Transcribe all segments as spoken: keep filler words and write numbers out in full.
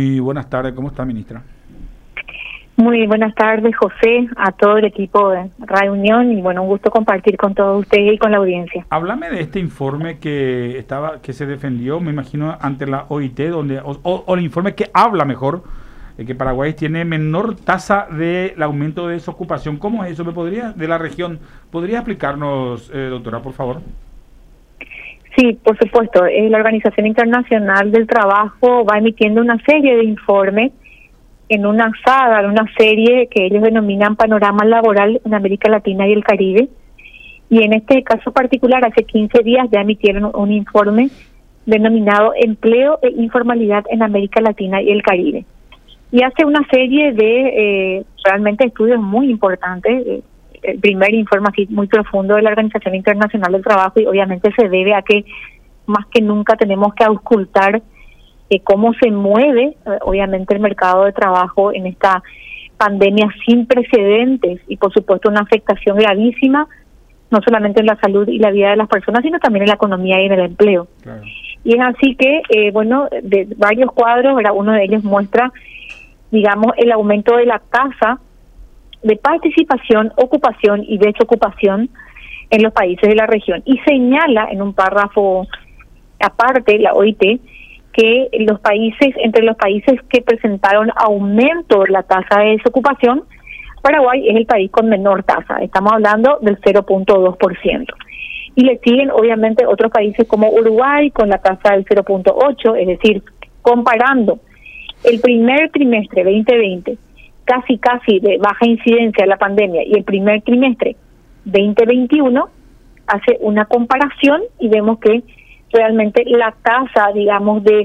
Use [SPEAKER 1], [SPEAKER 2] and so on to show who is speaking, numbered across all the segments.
[SPEAKER 1] Muy buenas tardes, ¿cómo está, ministra?
[SPEAKER 2] Muy buenas tardes, José, a todo el equipo de Radio Unión, y bueno, un gusto compartir con todos ustedes y con la audiencia.
[SPEAKER 1] Háblame de este informe que estaba que se defendió, me imagino, ante la O I T, donde o, o, o el informe que habla mejor, eh, que Paraguay tiene menor tasa de aumento de desocupación. ¿Cómo es eso? ¿Me podría, de la región, podría explicarnos, eh, doctora, por favor?
[SPEAKER 2] Sí, por supuesto. Eh, la Organización Internacional del Trabajo va emitiendo una serie de informes en una saga, en una serie que ellos denominan Panorama Laboral en América Latina y el Caribe. Y en este caso particular, hace quince días ya emitieron un informe denominado Empleo e Informalidad en América Latina y el Caribe. Y hace una serie de eh, realmente estudios muy importantes. Eh, el primer informe así muy profundo de la Organización Internacional del Trabajo, y obviamente se debe a que más que nunca tenemos que auscultar eh, cómo se mueve eh, obviamente el mercado de trabajo en esta pandemia sin precedentes, y por supuesto una afectación gravísima no solamente en la salud y la vida de las personas, sino también en la economía y en el empleo. Claro. Y es así que, eh, bueno, de varios cuadros, ¿verdad? Uno de ellos muestra, digamos, el aumento de la tasa de participación, ocupación y desocupación en los países de la región, y señala en un párrafo aparte la O I T que los países, entre los países que presentaron aumento de la tasa de desocupación, Paraguay es el país con menor tasa, estamos hablando del cero punto dos por ciento, y le siguen obviamente otros países como Uruguay con la tasa del cero punto ocho, es decir, comparando el primer trimestre veinte veinte casi casi de baja incidencia de la pandemia y el primer trimestre veinte veintiuno, hace una comparación y vemos que realmente la tasa, digamos, de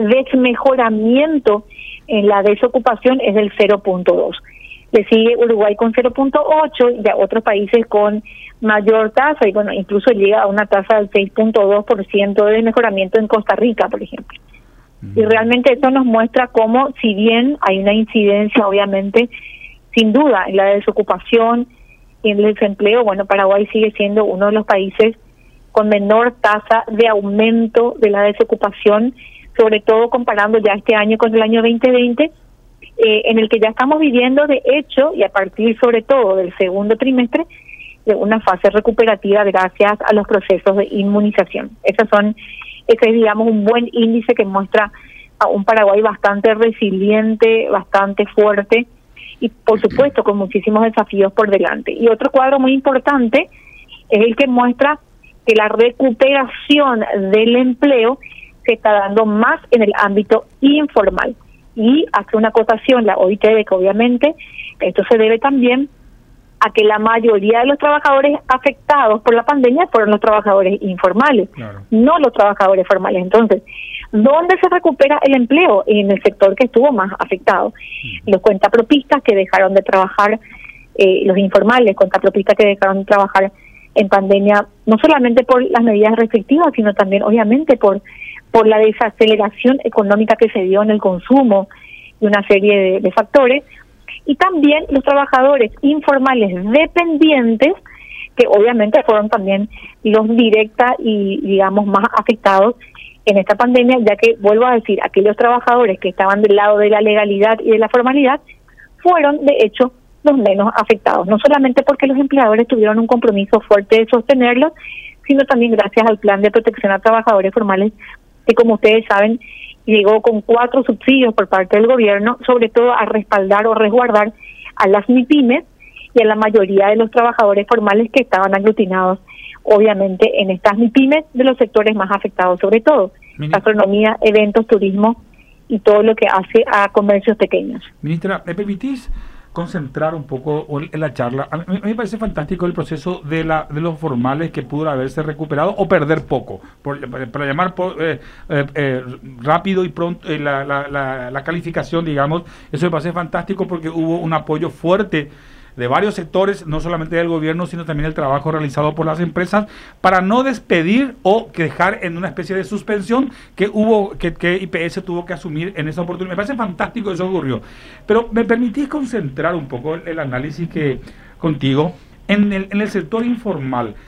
[SPEAKER 2] desmejoramiento en la desocupación es del cero punto dos. Le sigue Uruguay con cero punto ocho, y ya otros países con mayor tasa, y bueno, incluso llega a una tasa del seis punto dos por ciento de mejoramiento en Costa Rica, por ejemplo. Y realmente eso nos muestra cómo, si bien hay una incidencia, obviamente, sin duda, en la desocupación y en el desempleo, bueno, Paraguay sigue siendo uno de los países con menor tasa de aumento de la desocupación, sobre todo comparando ya este año con el año veinte veinte, eh, en el que ya estamos viviendo, de hecho, y a partir sobre todo del segundo trimestre, de una fase recuperativa gracias a los procesos de inmunización. Esas son Ese es, digamos, un buen índice que muestra a un Paraguay bastante resiliente, bastante fuerte, y por supuesto con muchísimos desafíos por delante. Y otro cuadro muy importante es el que muestra que la recuperación del empleo se está dando más en el ámbito informal. Y hace una acotación la O I T de que obviamente esto se debe también a que la mayoría de los trabajadores afectados por la pandemia fueron los trabajadores informales, claro, no los trabajadores formales. Entonces, ¿dónde se recupera el empleo? En el sector que estuvo más afectado. Uh-huh. Los cuentapropistas que dejaron de trabajar, eh, los informales, cuentapropistas que dejaron de trabajar en pandemia, no solamente por las medidas restrictivas, sino también, obviamente, por, por la desaceleración económica que se dio en el consumo y una serie de, de factores. Y también los trabajadores informales dependientes, que obviamente fueron también los directa y, digamos, más afectados en esta pandemia, ya que, vuelvo a decir, aquellos trabajadores que estaban del lado de la legalidad y de la formalidad fueron, de hecho, los menos afectados. No solamente porque los empleadores tuvieron un compromiso fuerte de sostenerlos, sino también gracias al Plan de Protección a Trabajadores Formales, que, como ustedes saben, llegó con cuatro subsidios por parte del gobierno, sobre todo a respaldar o resguardar a las MIPYMES y a la mayoría de los trabajadores formales que estaban aglutinados, obviamente, en estas MIPYMES de los sectores más afectados, sobre todo Ministra, gastronomía, eventos, turismo y todo lo que hace a comercios pequeños.
[SPEAKER 1] Ministra, ¿me permitís concentrar un poco en la charla? A mí, a mí me parece fantástico el proceso de la de los formales, que pudo haberse recuperado o perder poco, por, para llamar por, eh, eh, eh, rápido y pronto eh, la, la, la, la calificación, digamos. Eso me parece fantástico porque hubo un apoyo fuerte de varios sectores, no solamente del gobierno, sino también el trabajo realizado por las empresas para no despedir o dejar en una especie de suspensión que hubo, que, que I P S tuvo que asumir en esa oportunidad. Me parece fantástico eso ocurrió. Pero me permitís concentrar un poco el, el análisis que contigo en el, en el sector informal.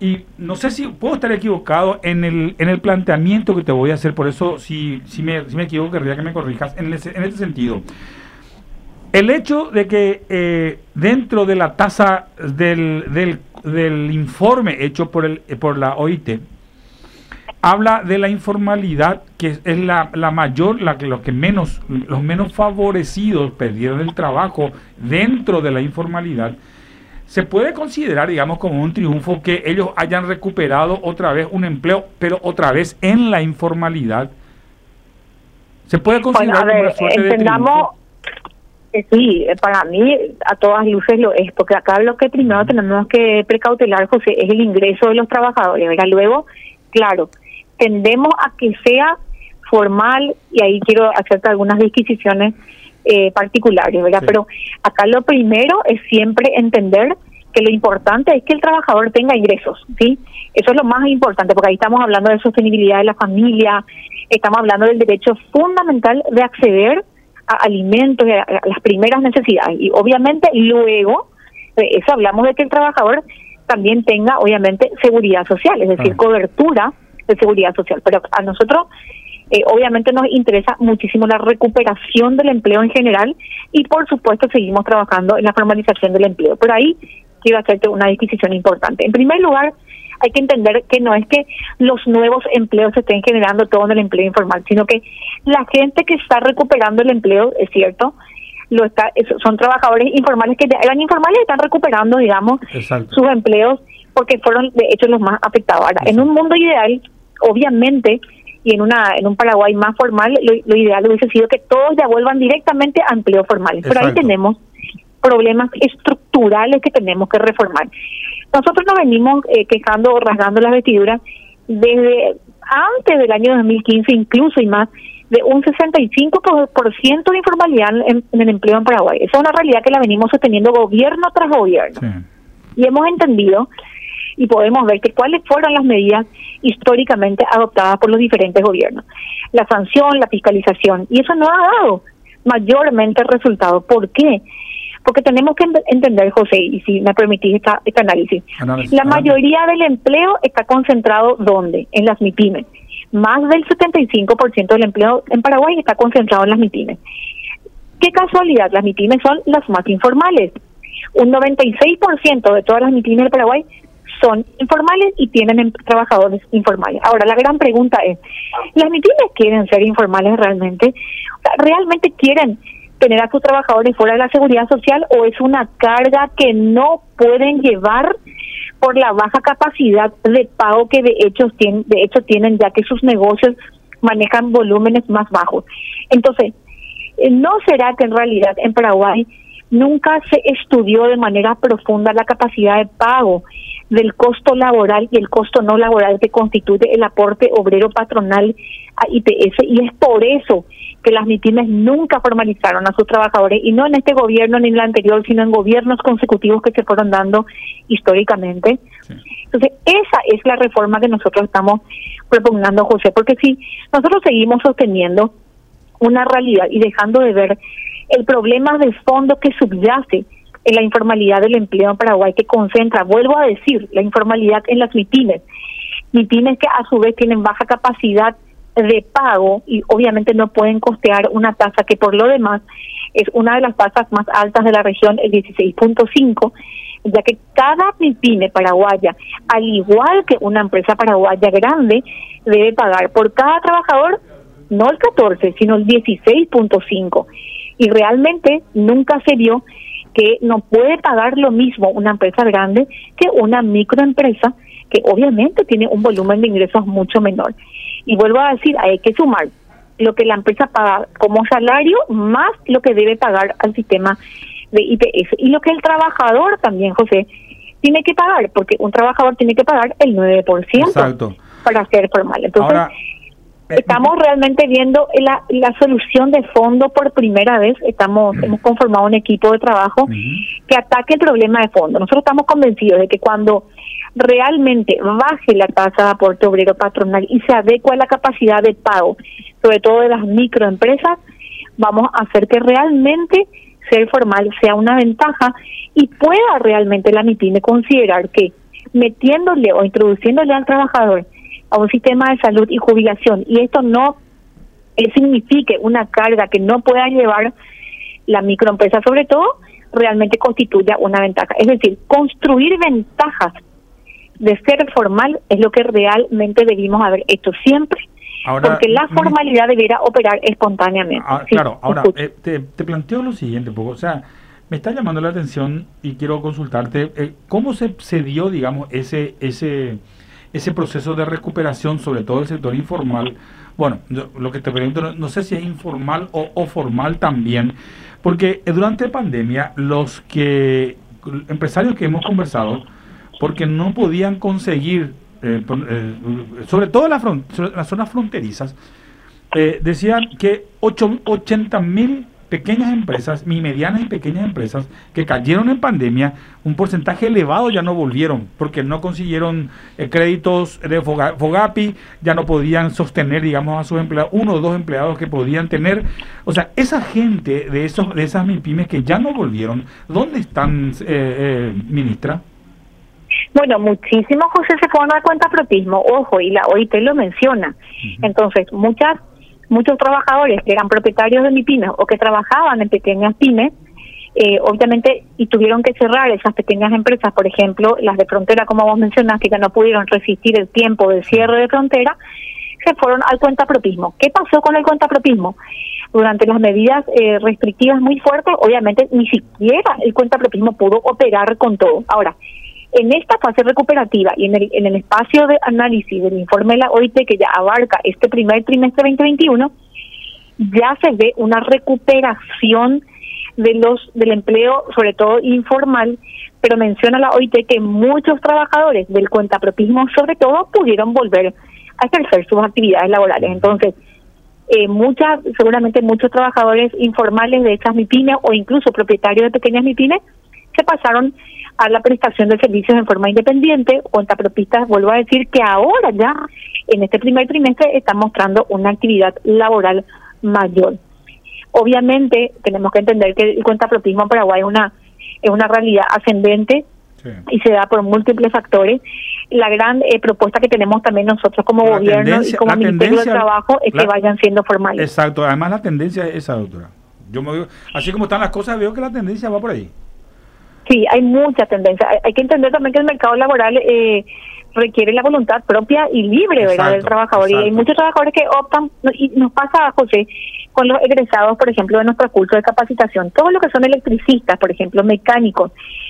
[SPEAKER 1] y no sé si puedo estar equivocado en el, en el planteamiento que te voy a hacer, por eso si, si, me, si me equivoco querría que me corrijas en, ese, en este sentido. El hecho de que eh, dentro de la tasa del, del, del informe hecho por, el, por la O I T, habla de la informalidad, que es la, la mayor, la que los que menos, los menos favorecidos perdieron el trabajo dentro de la informalidad. ¿Se puede considerar, digamos, como un triunfo que ellos hayan recuperado otra vez un empleo, pero otra vez en la informalidad? ¿Se puede considerar
[SPEAKER 2] bueno, a ver,
[SPEAKER 1] como una suerte
[SPEAKER 2] entendamos,
[SPEAKER 1] de triunfo?
[SPEAKER 2] Eh, sí, para mí a todas luces lo es, porque acá lo que primero tenemos que precautelar, José, es el ingreso de los trabajadores, ¿verdad? Luego, claro, tendemos a que sea formal, y ahí quiero hacerte algunas disquisiciones eh, particulares, ¿verdad? Sí. Pero acá lo primero es siempre entender que lo importante es que el trabajador tenga ingresos, ¿sí? Eso es lo más importante, porque ahí estamos hablando de sostenibilidad de la familia, estamos hablando del derecho fundamental de acceder a alimentos, a, a las primeras necesidades, y obviamente luego de eso hablamos de que el trabajador también tenga, obviamente, seguridad social, es decir, ah. cobertura de seguridad social, pero a nosotros eh, obviamente nos interesa muchísimo la recuperación del empleo en general, y por supuesto seguimos trabajando en la formalización del empleo, pero ahí quiero hacerte una disquisición importante. En primer lugar, hay que entender que no es que los nuevos empleos se estén generando todo en el empleo informal, sino que la gente que está recuperando el empleo, es cierto, lo está, son trabajadores informales que ya eran informales y están recuperando, digamos, Exacto. sus empleos, porque fueron de hecho los más afectados. Ahora, en un mundo ideal, obviamente, y en una en un Paraguay más formal, lo, lo ideal hubiese sido que todos ya vuelvan directamente a empleos formales. Pero ahí tenemos problemas estructurales que tenemos que reformar. Nosotros nos venimos eh, quejando o rasgando las vestiduras desde antes del año dos mil quince, incluso y más, de un sesenta y cinco por ciento de informalidad en, en el empleo en Paraguay. Esa es una realidad que la venimos sosteniendo gobierno tras gobierno. Sí. Y hemos entendido y podemos ver que cuáles fueron las medidas históricamente adoptadas por los diferentes gobiernos. La sanción, la fiscalización, y eso no ha dado mayormente resultados. ¿Por qué? Porque tenemos que entender, José, y si me permitís esta, este análisis, análisis la análisis. mayoría del empleo está concentrado ¿dónde? En las MIPYMES. Más del setenta y cinco por ciento del empleo en Paraguay está concentrado en las MIPYMES. ¿Qué casualidad? Las MIPYMES son las más informales. Un noventa y seis por ciento de todas las MIPYMES de Paraguay son informales y tienen em trabajadores informales. Ahora, la gran pregunta es, ¿las MIPYMES quieren ser informales realmente? O sea, ¿realmente quieren tener a sus trabajadores fuera de la seguridad social, o es una carga que no pueden llevar por la baja capacidad de pago que de hecho tienen, de hecho tienen ya que sus negocios manejan volúmenes más bajos? Entonces, ¿no será que en realidad en Paraguay nunca se estudió de manera profunda la capacidad de pago del costo laboral y el costo no laboral que constituye el aporte obrero patronal a I P S? Y es por eso que las MIPYMES nunca formalizaron a sus trabajadores, y no en este gobierno ni en el anterior, sino en gobiernos consecutivos que se fueron dando históricamente. Sí. Entonces, esa es la reforma que nosotros estamos propugnando, José, porque si nosotros seguimos sosteniendo una realidad y dejando de ver el problema de fondo que subyace en la informalidad del empleo en Paraguay, que concentra, vuelvo a decir, la informalidad en las MIPYMES, MIPYMES que a su vez tienen baja capacidad de pago y obviamente no pueden costear una tasa que por lo demás es una de las tasas más altas de la región, el dieciséis punto cinco, ya que cada MIPYME paraguaya, al igual que una empresa paraguaya grande, debe pagar por cada trabajador no el catorce, sino el dieciséis punto cinco, y realmente nunca se vio que no puede pagar lo mismo una empresa grande que una microempresa que obviamente tiene un volumen de ingresos mucho menor. Y vuelvo a decir, hay que sumar lo que la empresa paga como salario más lo que debe pagar al sistema de I P S. Y lo que el trabajador también, José, tiene que pagar, porque un trabajador tiene que pagar el nueve por ciento Exacto. para ser formal. Entonces, Ahora, eh, estamos realmente viendo la, la solución de fondo por primera vez. Estamos uh-huh. Hemos conformado un equipo de trabajo uh-huh. que ataque el problema de fondo. Nosotros estamos convencidos de que cuando realmente baje la tasa de aporte obrero patronal y se adecue a la capacidad de pago, sobre todo de las microempresas, vamos a hacer que realmente ser formal sea una ventaja y pueda realmente la MIPYME considerar que metiéndole o introduciéndole al trabajador a un sistema de salud y jubilación, y esto no eh, signifique una carga que no pueda llevar la microempresa, sobre todo, realmente constituye una ventaja. Es decir, construir ventajas de ser formal es lo que realmente debimos haber hecho siempre. Ahora, porque la formalidad debiera operar espontáneamente.
[SPEAKER 1] Ah, sí, claro, ahora eh, te, te planteo lo siguiente, poco, o sea, me está llamando la atención y quiero consultarte, eh, ¿cómo se, se dio, digamos, ese ese ese proceso de recuperación, sobre todo el sector informal? Bueno, yo, lo que te pregunto, no, no sé si es informal o, o formal también, porque durante la pandemia, los que empresarios que hemos conversado, porque no podían conseguir, eh, eh, sobre todo en la front, las zonas fronterizas, eh, decían que ochenta mil pequeñas empresas, ni medianas y pequeñas empresas, que cayeron en pandemia, un porcentaje elevado ya no volvieron, porque no consiguieron eh, créditos de Foga, Fogapi, ya no podían sostener, digamos, a sus empleados, uno o dos empleados que podían tener. O sea, esa gente de esos de esas MIPYMES que ya no volvieron, ¿dónde están, eh, eh, ministra?
[SPEAKER 2] Bueno, muchísimos, José, se fueron a cuentapropismo, ojo, y la O I T lo menciona. Uh-huh. Entonces, muchas muchos trabajadores que eran propietarios de MIPYMES o que trabajaban en pequeñas pymes, eh, obviamente, y tuvieron que cerrar esas pequeñas empresas, por ejemplo, las de frontera, como vos mencionaste, que no pudieron resistir el tiempo del cierre de frontera, se fueron al cuentapropismo. ¿Qué pasó con el cuentapropismo? Durante las medidas eh, restrictivas muy fuertes, obviamente, ni siquiera el cuentapropismo pudo operar con todo. Ahora, en esta fase recuperativa y en el, en el espacio de análisis del informe de la O I T, que ya abarca este primer trimestre veinte veintiuno, ya se ve una recuperación de los del empleo, sobre todo informal, pero menciona la O I T que muchos trabajadores del cuentapropismo, sobre todo, pudieron volver a ejercer sus actividades laborales. Entonces, eh, muchas, seguramente muchos trabajadores informales de esas MIPYMES o incluso propietarios de pequeñas MIPYMES se pasaron a la prestación de servicios en forma independiente. Cuentapropistas, vuelvo a decir que ahora ya, en este primer trimestre, están mostrando una actividad laboral mayor. Obviamente, tenemos que entender que el cuentapropismo en Paraguay es una, es una realidad ascendente, sí, y se da por múltiples factores. La gran eh, propuesta que tenemos también nosotros como la gobierno y como Ministerio de Trabajo es la, que vayan siendo formales.
[SPEAKER 1] Exacto, además la tendencia es esa, doctora. Yo me, así como están las cosas, veo que la tendencia va por ahí.
[SPEAKER 2] Sí, hay mucha tendencia. Hay, hay que entender también que el mercado laboral eh, requiere la voluntad propia y libre, exacto, ¿verdad?, del trabajador. Exacto. Y hay muchos trabajadores que optan, y nos pasa, José, con los egresados, por ejemplo, de nuestro curso de capacitación, todos los que son electricistas, por ejemplo, mecánicos,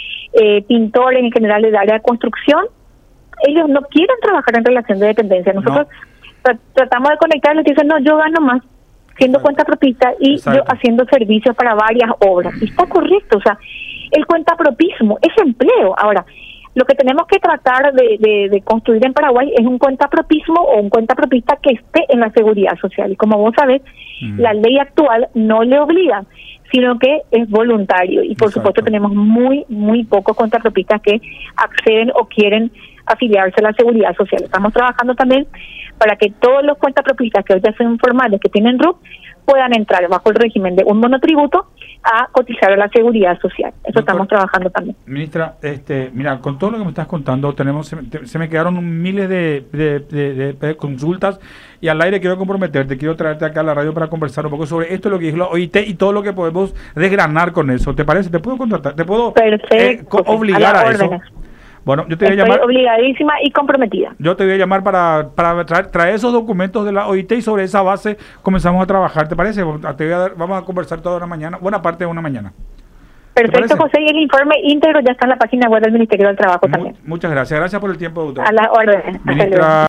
[SPEAKER 2] eh, pintores en general del área de construcción, ellos no quieren trabajar en relación de dependencia. Nosotros no. tra- tratamos de conectarlos y dicen, no, yo gano más siendo cuentapropista y exacto, yo haciendo servicios para varias obras. Y está correcto, o sea, el cuentapropismo es empleo. Ahora, lo que tenemos que tratar de, de, de construir en Paraguay es un cuentapropismo o un cuentapropista que esté en la seguridad social. Y como vos sabés, mm. la ley actual no le obliga, sino que es voluntario. Y por exacto, supuesto tenemos muy, muy pocos cuentapropistas que acceden o quieren afiliarse a la seguridad social. Estamos trabajando también para que todos los cuentapropistas que hoy ya son formales, que tienen R U P, puedan entrar bajo el régimen de un monotributo a cotizar a la seguridad social. Eso Doctor, estamos trabajando también.
[SPEAKER 1] Ministra, este, mira, con todo lo que me estás contando, tenemos se, se me quedaron miles de, de, de, de, de consultas y al aire quiero comprometerte, quiero traerte acá a la radio para conversar un poco sobre esto, lo que dijo la O I T y todo lo que podemos desgranar con eso. ¿Te parece? ¿Te puedo contratar? ¿Te puedo eh, obligar a, a eso? Bueno, yo te voy a llamar.
[SPEAKER 2] Estoy obligadísima y comprometida.
[SPEAKER 1] Yo te voy a llamar para, para traer, traer esos documentos de la O I T y sobre esa base comenzamos a trabajar. ¿Te parece? Te voy a dar, vamos a conversar toda una mañana, buena parte de una mañana.
[SPEAKER 2] Perfecto, José, y el informe íntegro ya está en la página web del Ministerio del Trabajo. Mu- también.
[SPEAKER 1] Muchas gracias. Gracias por el tiempo, doctor.
[SPEAKER 2] A las órdenes.